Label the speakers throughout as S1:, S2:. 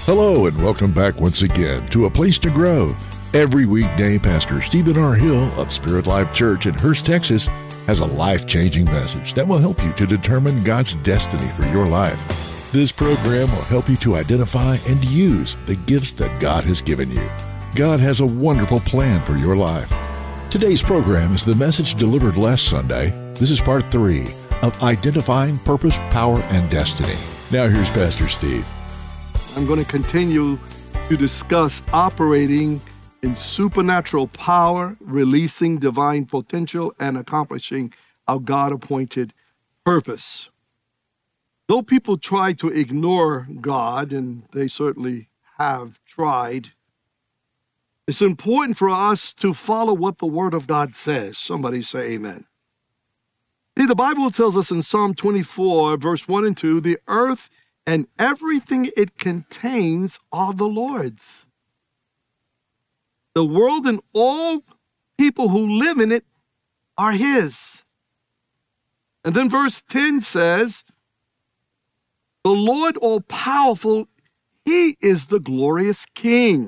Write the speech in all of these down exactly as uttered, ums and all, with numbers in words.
S1: Hello and welcome back once again to A Place to Grow. Every weekday, Pastor Stephen R. Hill of Spirit Life Church in Hurst, Texas, has a life-changing message that will help you to determine God's destiny for your life. This program will help you to identify and use the gifts that God has given you. God has a wonderful plan for your life. Today's program is the message delivered last Sunday. This is part three of Identifying Purpose, Power, and Destiny. Now here's Pastor Steve.
S2: I'm going to continue to discuss operating in supernatural power, releasing divine potential, and accomplishing our God-appointed purpose. Though people try to ignore God, and they certainly have tried, it's important for us to follow what the Word of God says. Somebody say amen. See, the Bible tells us in Psalm twenty-four, verse one and two, the earth and everything it contains are the Lord's. The world and all people who live in it are His. And then verse ten says, the Lord all-powerful, He is the glorious King.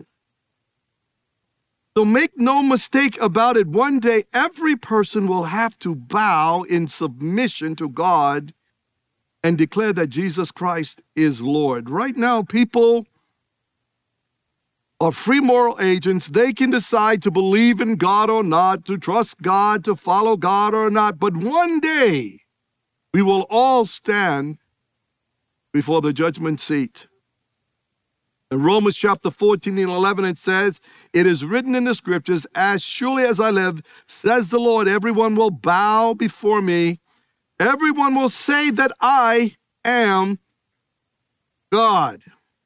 S2: So make no mistake about it, one day every person will have to bow in submission to God and declare that Jesus Christ is Lord. Right now, people are free moral agents. They can decide to believe in God or not, to trust God, to follow God or not. But one day, we will all stand before the judgment seat. In Romans chapter fourteen and eleven, it says, it is written in the scriptures, as surely as I live, says the Lord, everyone will bow before me. Everyone will say that I am God.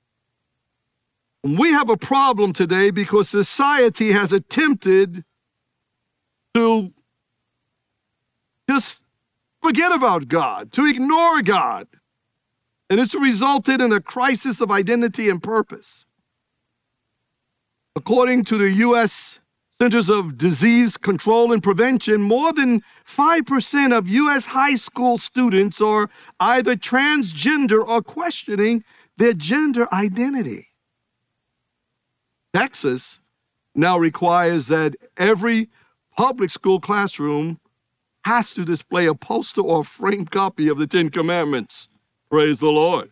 S2: We have a problem today because society has attempted to just forget about God, to ignore God. And it's resulted in a crisis of identity and purpose. According to the U S Centers of Disease Control and Prevention, more than five percent of U S high school students are either transgender or questioning their gender identity. Texas now requires that every public school classroom has to display a poster or framed copy of the Ten Commandments. Praise the Lord.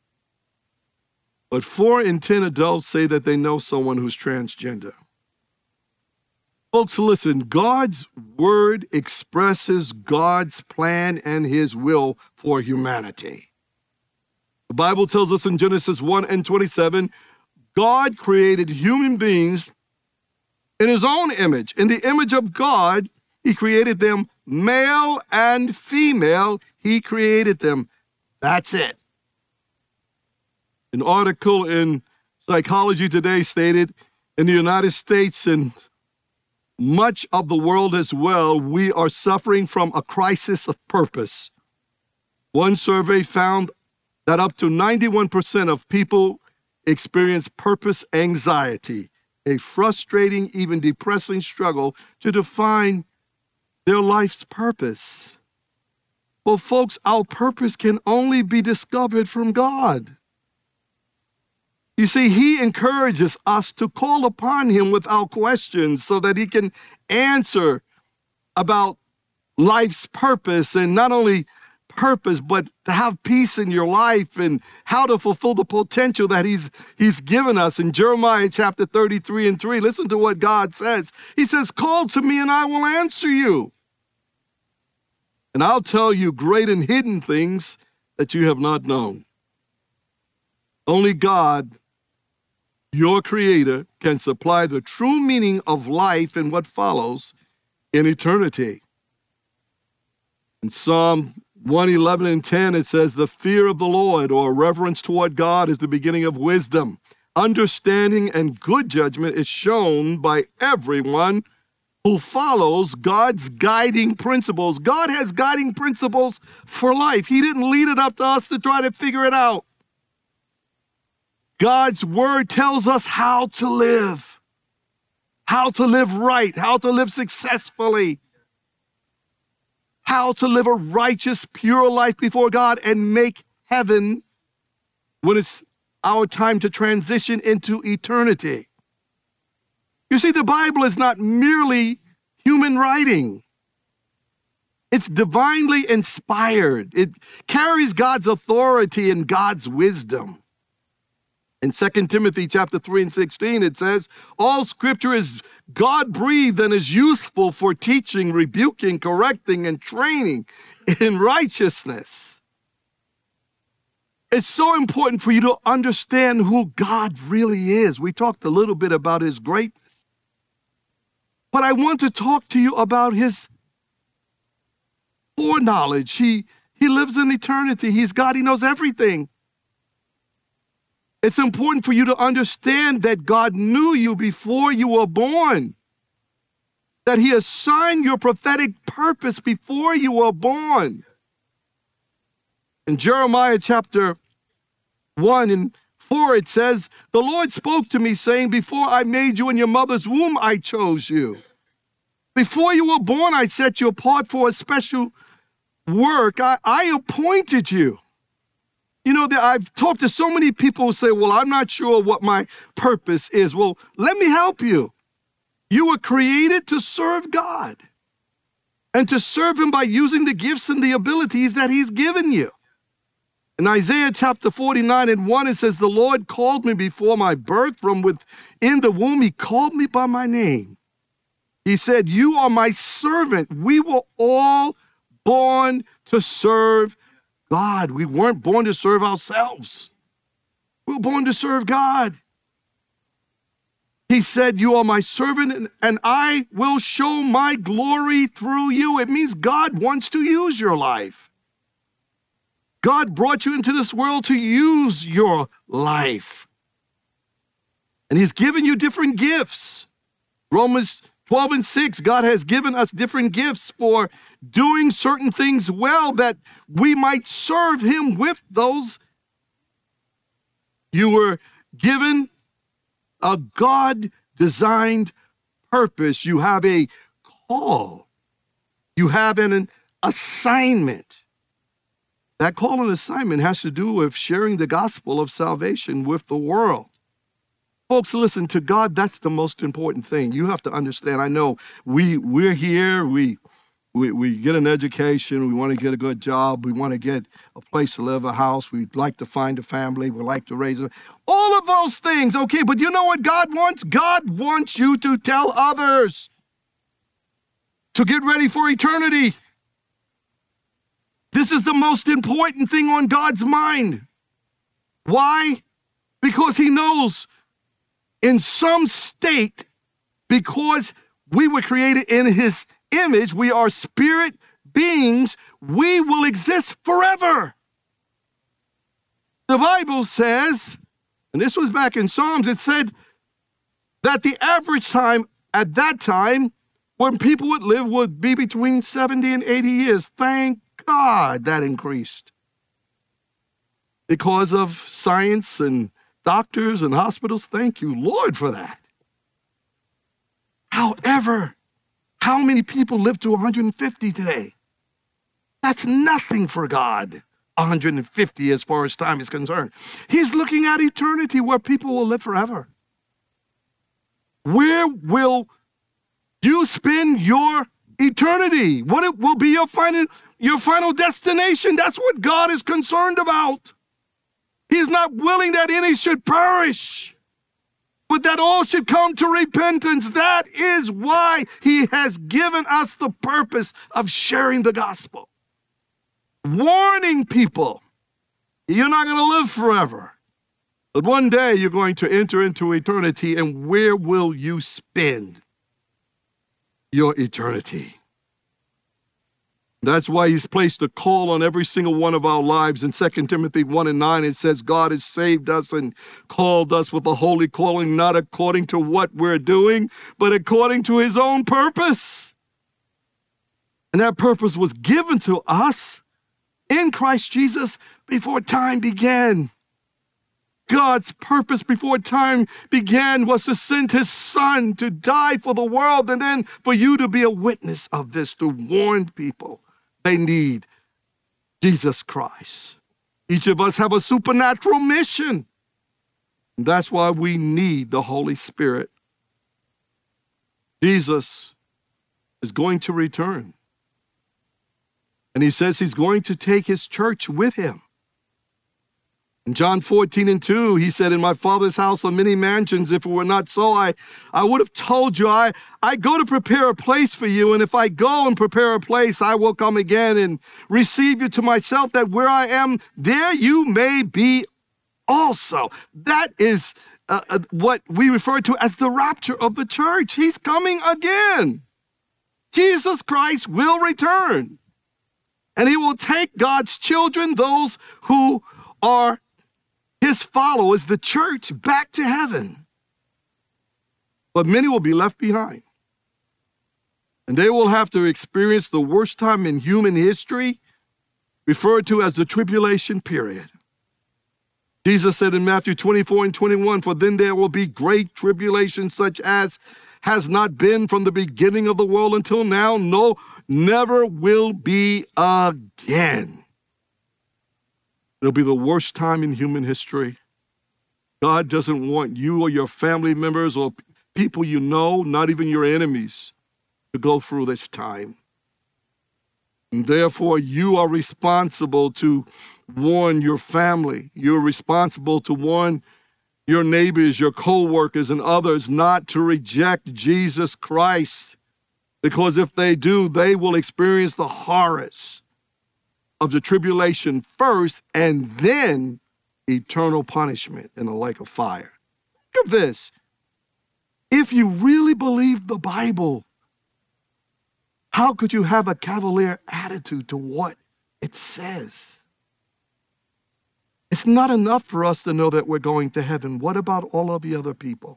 S2: But four in ten adults say that they know someone who's transgender. Folks, listen, God's word expresses God's plan and his will for humanity. The Bible tells us in Genesis one and twenty-seven, God created human beings in his own image. In the image of God, he created them male and female. He created them. That's it. An article in Psychology Today stated, in the United States and much of the world as well, we are suffering from a crisis of purpose. One survey found that up to ninety-one percent of people experience purpose anxiety, a frustrating, even depressing struggle to define their life's purpose. Well, folks, our purpose can only be discovered from God. You see, he encourages us to call upon him with our questions so that he can answer about life's purpose, and not only purpose, but to have peace in your life and how to fulfill the potential that he's, he's given us. In Jeremiah chapter thirty-three and three, listen to what God says. He says, call to me and I will answer you. And I'll tell you great and hidden things that you have not known. Only God, your creator, can supply the true meaning of life and what follows in eternity. In Psalm one eleven and ten, it says, the fear of the Lord, or reverence toward God, is the beginning of wisdom. Understanding and good judgment is shown by everyone who follows God's guiding principles. God has guiding principles for life. He didn't lead it up to us to try to figure it out. God's word tells us how to live, how to live right, how to live successfully, how to live a righteous, pure life before God and make heaven when it's our time to transition into eternity. You see, the Bible is not merely human writing. It's divinely inspired. It carries God's authority and God's wisdom. In Second Timothy chapter three and sixteen, it says, all scripture is God-breathed and is useful for teaching, rebuking, correcting, and training in righteousness. It's so important for you to understand who God really is. We talked a little bit about his greatness. But I want to talk to you about his foreknowledge. He, he lives in eternity. He's God. He knows everything. It's important for you to understand that God knew you before you were born, that he assigned your prophetic purpose before you were born. In Jeremiah chapter one and four, it says, the Lord spoke to me saying, before I made you in your mother's womb, I chose you. Before you were born, I set you apart for a special work. I, I appointed you. You know, I've talked to so many people who say, well, I'm not sure what my purpose is. Well, let me help you. You were created to serve God and to serve him by using the gifts and the abilities that he's given you. In Isaiah chapter forty-nine and one, it says, the Lord called me before my birth, from within the womb. He called me by my name. He said, you are my servant. We were all born to serve God. We weren't born to serve ourselves. We were born to serve God. He said, you are my servant, and, and I will show my glory through you. It means God wants to use your life. God brought you into this world to use your life. And he's given you different gifts. Romans twelve and six, God has given us different gifts for doing certain things well, that we might serve him with those. You were given a God-designed purpose. You have a call. You have an assignment. That call and assignment has to do with sharing the gospel of salvation with the world. Folks, listen, to God, that's the most important thing. You have to understand. I know we, we're here, we, we, we get an education, we want to get a good job, we want to get a place to live, a house, we'd like to find a family, we like to raise a, all of those things, okay, but you know what God wants? God wants you to tell others to get ready for eternity. This is the most important thing on God's mind. Why? Because he knows in some state, because we were created in his image, we are spirit beings, we will exist forever. The Bible says, and this was back in Psalms, it said that the average time at that time when people would live would be between seventy and eighty years. Thank God that increased because of science and doctors and hospitals. Thank you, Lord, for that. However, how many people live to one hundred fifty today? That's nothing for God, one hundred fifty as far as time is concerned. He's looking at eternity where people will live forever. Where will you spend your eternity? What it will be your final, your final destination? That's what God is concerned about. He's not willing that any should perish, but that all should come to repentance. That is why he has given us the purpose of sharing the gospel. Warning people, you're not going to live forever, but one day you're going to enter into eternity, and where will you spend your eternity? That's why he's placed a call on every single one of our lives. In Second Timothy one and nine, it says, God has saved us and called us with a holy calling, not according to what we're doing, but according to his own purpose. And that purpose was given to us in Christ Jesus before time began. God's purpose before time began was to send his son to die for the world, and then for you to be a witness of this, to warn people they need Jesus Christ. Each of us have a supernatural mission. That's why we need the Holy Spirit. Jesus is going to return. And he says he's going to take his church with him. In John fourteen and two, he said, in my Father's house are many mansions. If it were not so, I, I would have told you, I, I go to prepare a place for you. And if I go and prepare a place, I will come again and receive you to myself, that where I am, there you may be also. That is uh, uh, what we refer to as the rapture of the church. He's coming again. Jesus Christ will return. And he will take God's children, those who are his followers, the church, back to heaven. But many will be left behind. And they will have to experience the worst time in human history, referred to as the tribulation period. Jesus said in Matthew twenty-four and twenty-one, for then there will be great tribulation such as has not been from the beginning of the world until now, no, never will be again. It'll be the worst time in human history. God doesn't want you or your family members or people you know, not even your enemies, to go through this time. And therefore, you are responsible to warn your family. You're responsible to warn your neighbors, your co-workers, and others not to reject Jesus Christ. Because if they do, they will experience the horrors of the tribulation first, and then eternal punishment in the lake of fire. Think of this. If you really believe the Bible, how could you have a cavalier attitude to what it says? It's not enough for us to know that we're going to heaven. What about all of the other people?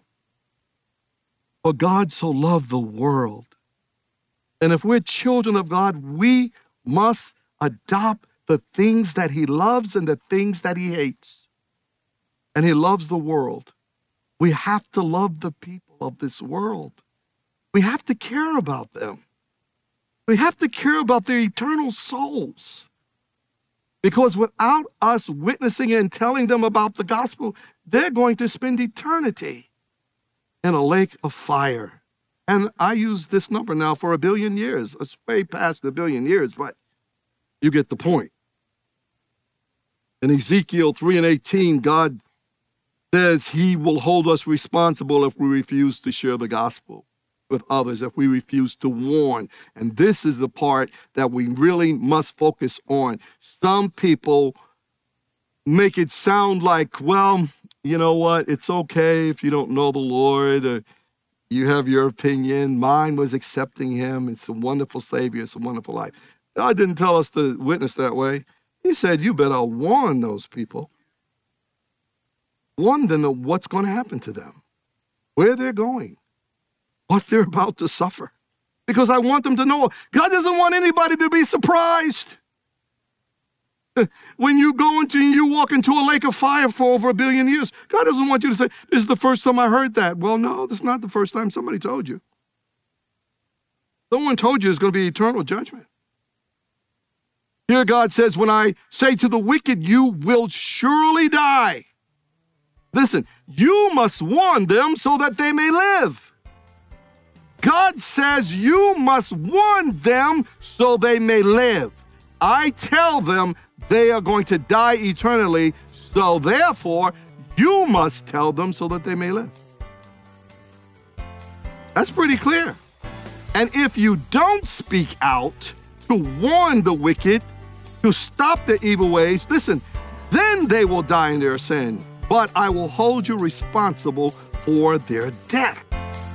S2: For God so loved the world. And if we're children of God, we must adopt the things that he loves and the things that he hates. And he loves the world. We have to love the people of this world. We have to care about them. We have to care about their eternal souls. Because without us witnessing and telling them about the gospel, they're going to spend eternity in a lake of fire. And I use this number now for a billion years. It's way past a billion years, but you get the point. In Ezekiel three and eighteen, God says he will hold us responsible if we refuse to share the gospel with others, if we refuse to warn. And this is the part that we really must focus on. Some people make it sound like, well, you know what? It's okay if you don't know the Lord, or you have your opinion. Mine was accepting him. It's a wonderful Savior. It's a wonderful life. God didn't tell us to witness that way. He said, you better warn those people. Warn them of what's going to happen to them, where they're going, what they're about to suffer. Because I want them to know. God doesn't want anybody to be surprised. When you go into, you walk into a lake of fire for over a billion years, God doesn't want you to say, this is the first time I heard that. Well, no, this is not the first time somebody told you. Someone told you it's going to be eternal judgment. Here God says, when I say to the wicked, you will surely die. Listen, you must warn them so that they may live. God says you must warn them so they may live. I tell them they are going to die eternally, so therefore you must tell them so that they may live. That's pretty clear. And if you don't speak out to warn the wicked, to stop the evil ways, listen, then they will die in their sin. But I will hold you responsible for their death.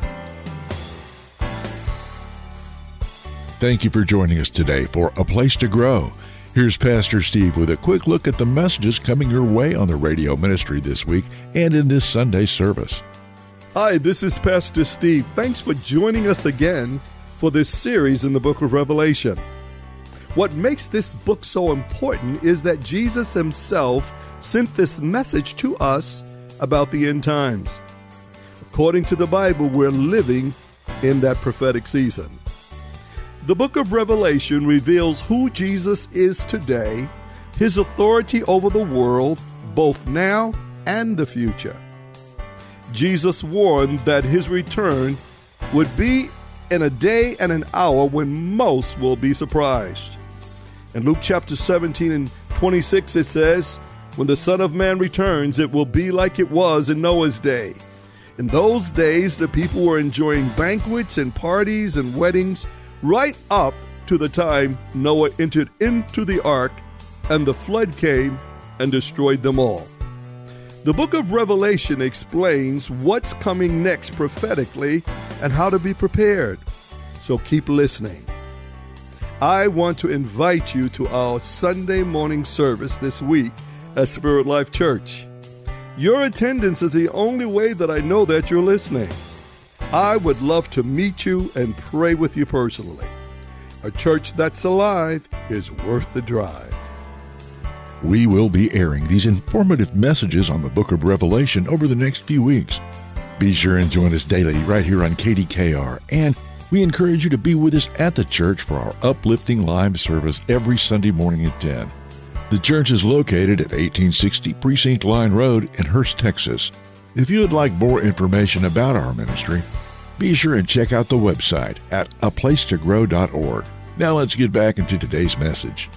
S1: Thank you for joining us today for A Place to Grow. Here's Pastor Steve with a quick look at the messages coming your way on the radio ministry this week and in this Sunday service.
S3: Hi, this is Pastor Steve. Thanks for joining us again for this series in the book of Revelation. What makes this book so important is that Jesus himself sent this message to us about the end times. According to the Bible, we're living in that prophetic season. The book of Revelation reveals who Jesus is today, his authority over the world, both now and the future. Jesus warned that his return would be in a day and an hour when most will be surprised. In Luke chapter seventeen and twenty-six, it says, "When the Son of Man returns, it will be like it was in Noah's day. In those days, the people were enjoying banquets and parties and weddings right up to the time Noah entered into the ark and the flood came and destroyed them all." The book of Revelation explains what's coming next prophetically and how to be prepared. So keep listening. I want to invite you to our Sunday morning service this week at Spirit Life Church. Your attendance is the only way that I know that you're listening. I would love to meet you and pray with you personally. A church that's alive is worth the drive.
S1: We will be airing these informative messages on the book of Revelation over the next few weeks. Be sure and join us daily right here on K D K R, and we encourage you to be with us at the church for our uplifting live service every Sunday morning at ten. The church is located at eighteen sixty Precinct Line Road in Hurst, Texas. If you would like more information about our ministry, be sure and check out the website at a place to grow dot org. Now let's get back into today's message.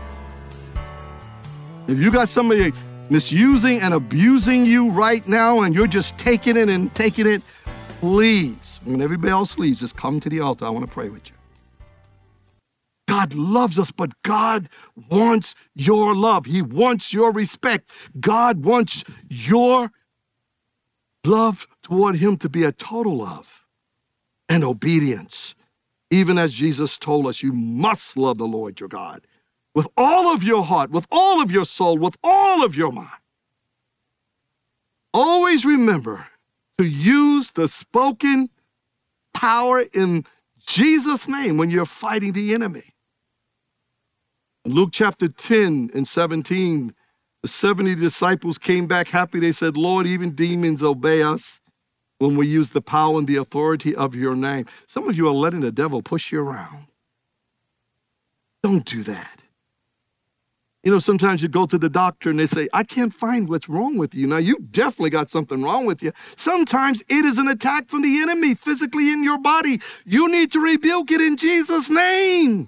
S2: If you got somebody misusing and abusing you right now and you're just taking it and taking it, please, when everybody else leaves, just come to the altar. I want to pray with you. God loves us, but God wants your love. He wants your respect. God wants your love toward him to be a total love and obedience. Even as Jesus told us, you must love the Lord your God with all of your heart, with all of your soul, with all of your mind. Always remember to use the spoken power in Jesus' name when you're fighting the enemy. In Luke chapter ten and seventeen, the seventy disciples came back happy. They said, "Lord, even demons obey us when we use the power and the authority of your name." Some of you are letting the devil push you around. Don't do that. You know, sometimes you go to the doctor and they say, "I can't find what's wrong with you." Now, you definitely got something wrong with you. Sometimes it is an attack from the enemy physically in your body. You need to rebuke it in Jesus' name.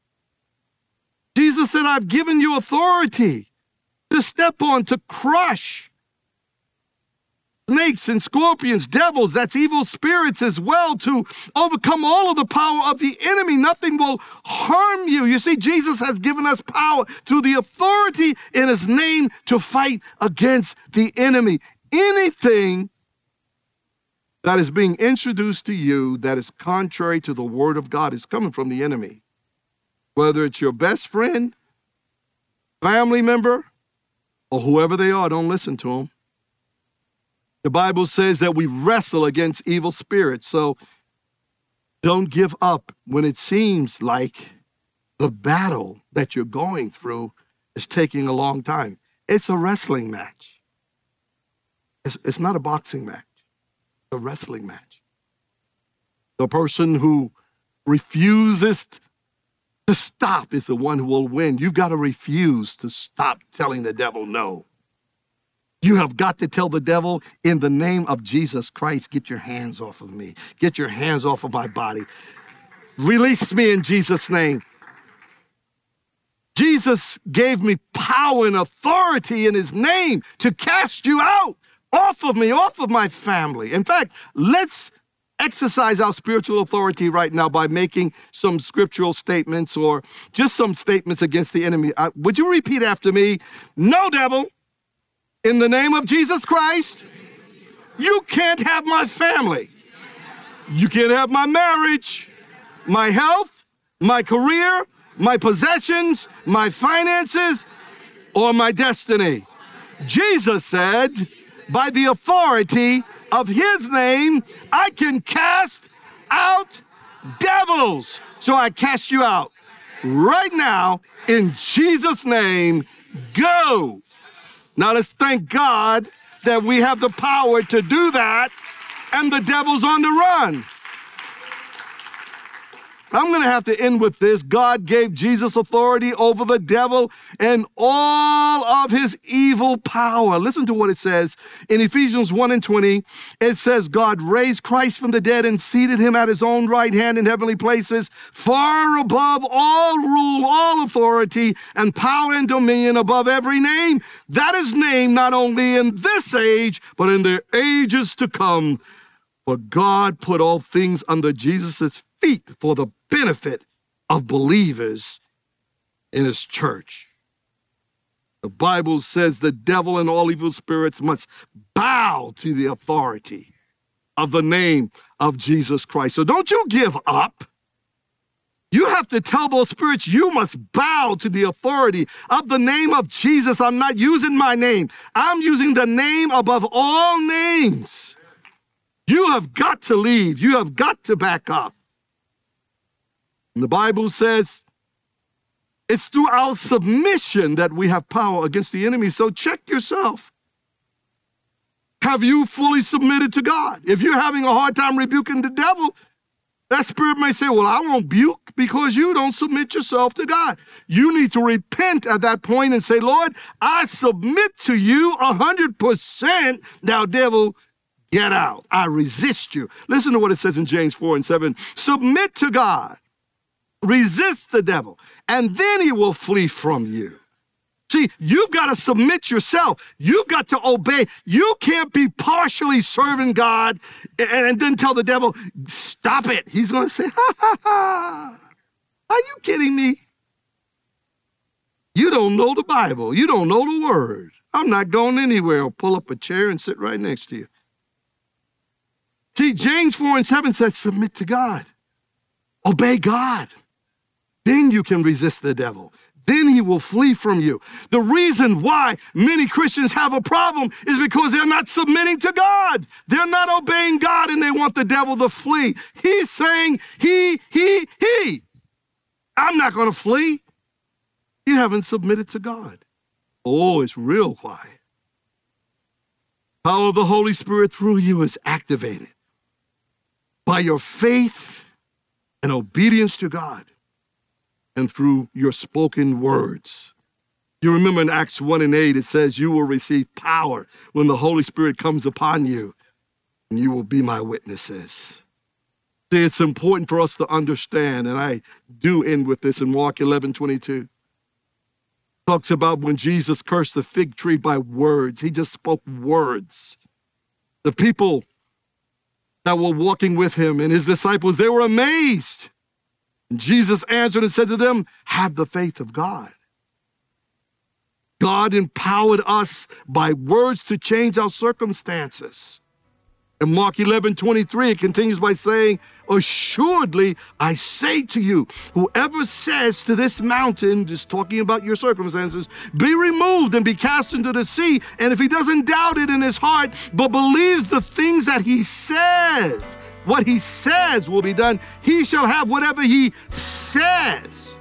S2: Jesus said, "I've given you authority to step on, to crush snakes and scorpions, devils," that's evil spirits as well, "to overcome all of the power of the enemy. Nothing will harm you." You see, Jesus has given us power through the authority in his name to fight against the enemy. Anything that is being introduced to you that is contrary to the word of God is coming from the enemy. Whether it's your best friend, family member, or whoever they are, don't listen to them. The Bible says that we wrestle against evil spirits, so don't give up when it seems like the battle that you're going through is taking a long time. It's a wrestling match. It's, it's not a boxing match. It's a wrestling match. The person who refuses to stop is the one who will win. You've got to refuse to stop telling the devil no. You have got to tell the devil, in the name of Jesus Christ, get your hands off of me. Get your hands off of my body. Release me in Jesus' name. Jesus gave me power and authority in his name to cast you out, off of me, off of my family. In fact, let's exercise our spiritual authority right now by making some scriptural statements or just some statements against the enemy. Uh, would you repeat after me? No, devil. In the name of Jesus Christ, you can't have my family. You can't have my marriage, my health, my career, my possessions, my finances, or my destiny. Jesus said, by the authority of his name, I can cast out devils. So I cast you out right now in Jesus' name. Go. Now let's thank God that we have the power to do that, and the devil's on the run. I'm going to have to end with this. God gave Jesus authority over the devil and all of his evil power. Listen to what it says in Ephesians one and twenty. It says, God raised Christ from the dead and seated him at his own right hand in heavenly places, far above all rule, all authority, and power and dominion, above every name that is named not only in this age, but in the ages to come. For God put all things under Jesus' feet for the benefit of believers in his church. The Bible says the devil and all evil spirits must bow to the authority of the name of Jesus Christ. So don't you give up. You have to tell those spirits you must bow to the authority of the name of Jesus. I'm not using my name. I'm using the name above all names. You have got to leave. You have got to back up. And the Bible says it's through our submission that we have power against the enemy. So check yourself. Have you fully submitted to God? If you're having a hard time rebuking the devil, that spirit may say, well, I won't rebuke because you don't submit yourself to God. You need to repent at that point and say, Lord, I submit to you one hundred percent. Now, devil, get out. I resist you. Listen to what it says in James four and seven. Submit to God. Resist the devil, and then he will flee from you. See, you've got to submit yourself. You've got to obey. You can't be partially serving God and, and then tell the devil, stop it. He's going to say, ha, ha, ha. Are you kidding me? You don't know the Bible. You don't know the word. I'm not going anywhere. I'll pull up a chair and sit right next to you. See, James four and seven says, submit to God. Obey God. Then you can resist the devil. Then he will flee from you. The reason why many Christians have a problem is because they're not submitting to God. They're not obeying God and they want the devil to flee. He's saying, he, he, he. I'm not going to flee. You haven't submitted to God. Oh, it's real quiet. Power of the Holy Spirit through you is activated by your faith and obedience to God and through your spoken words. You remember in Acts one and eight, it says you will receive power when the Holy Spirit comes upon you, and you will be my witnesses. See, it's important for us to understand, and I do end with this in Mark eleven twenty-two. Talks about when Jesus cursed the fig tree by words. He just spoke words. The people that were walking with him and his disciples, they were amazed. And Jesus answered and said to them, have the faith of God. God empowered us by words to change our circumstances. In Mark eleven twenty-three, it continues by saying, assuredly, I say to you, whoever says to this mountain, just talking about your circumstances, be removed and be cast into the sea, and if he doesn't doubt it in his heart, but believes the things that he says, what he says will be done, he shall have whatever he says.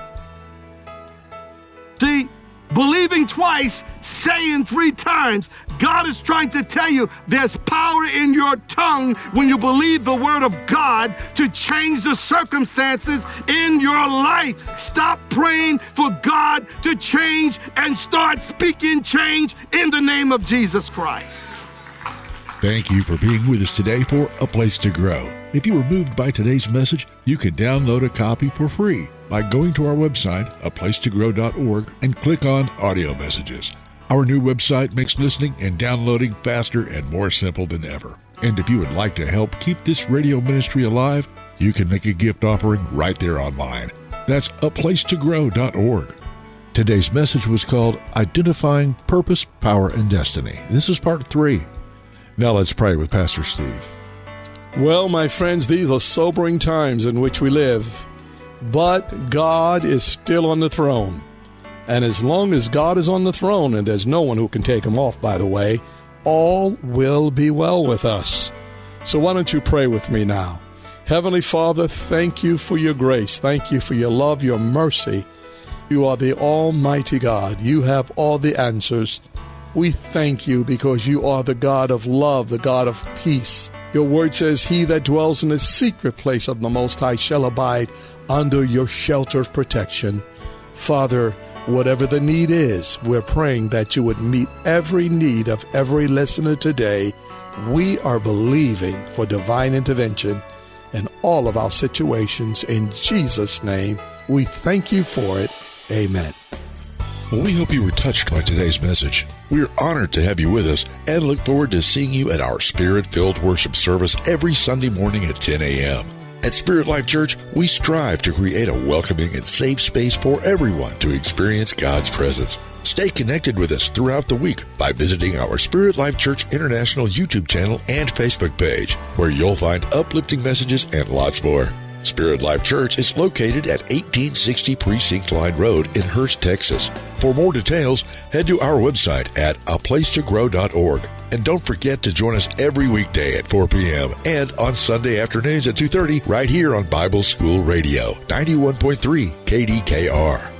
S2: See, believing twice, saying three times, God is trying to tell you there's power in your tongue when you believe the word of God to change the circumstances in your life. Stop praying for God to change and start speaking change in the name of Jesus Christ.
S1: Thank you for being with us today for A Place to Grow. If you were moved by today's message, you can download a copy for free by going to our website, a place to grow dot org, and click on Audio Messages. Our new website makes listening and downloading faster and more simple than ever. And if you would like to help keep this radio ministry alive, you can make a gift offering right there online. That's a place to grow dot org. Today's message was called Identifying Purpose, Power, and Destiny. This is part three. Now let's pray with Pastor Steve.
S3: Well, my friends, these are sobering times in which we live, but God is still on the throne. And as long as God is on the throne, and there's no one who can take him off, by the way, all will be well with us. So why don't you pray with me now? Heavenly Father, thank you for your grace. Thank you for your love, your mercy. You are the Almighty God. You have all the answers. We thank you because you are the God of love, the God of peace. Your word says, he that dwells in the secret place of the Most High shall abide under your shelter of protection. Father, whatever the need is, we're praying that you would meet every need of every listener today. We are believing for divine intervention in all of our situations. In Jesus' name, we thank you for it. Amen.
S1: Well, we hope you were touched by today's message. We're honored to have you with us and look forward to seeing you at our Spirit-filled worship service every Sunday morning at ten a.m. At Spirit Life Church, we strive to create a welcoming and safe space for everyone to experience God's presence. Stay connected with us throughout the week by visiting our Spirit Life Church International YouTube channel and Facebook page, where you'll find uplifting messages and lots more. Spirit Life Church is located at eighteen sixty Precinct Line Road in Hurst, Texas. For more details, head to our website at a place to grow dot org. And don't forget to join us every weekday at four p.m. and on Sunday afternoons at two thirty right here on Bible School Radio, ninety-one point three K D K R.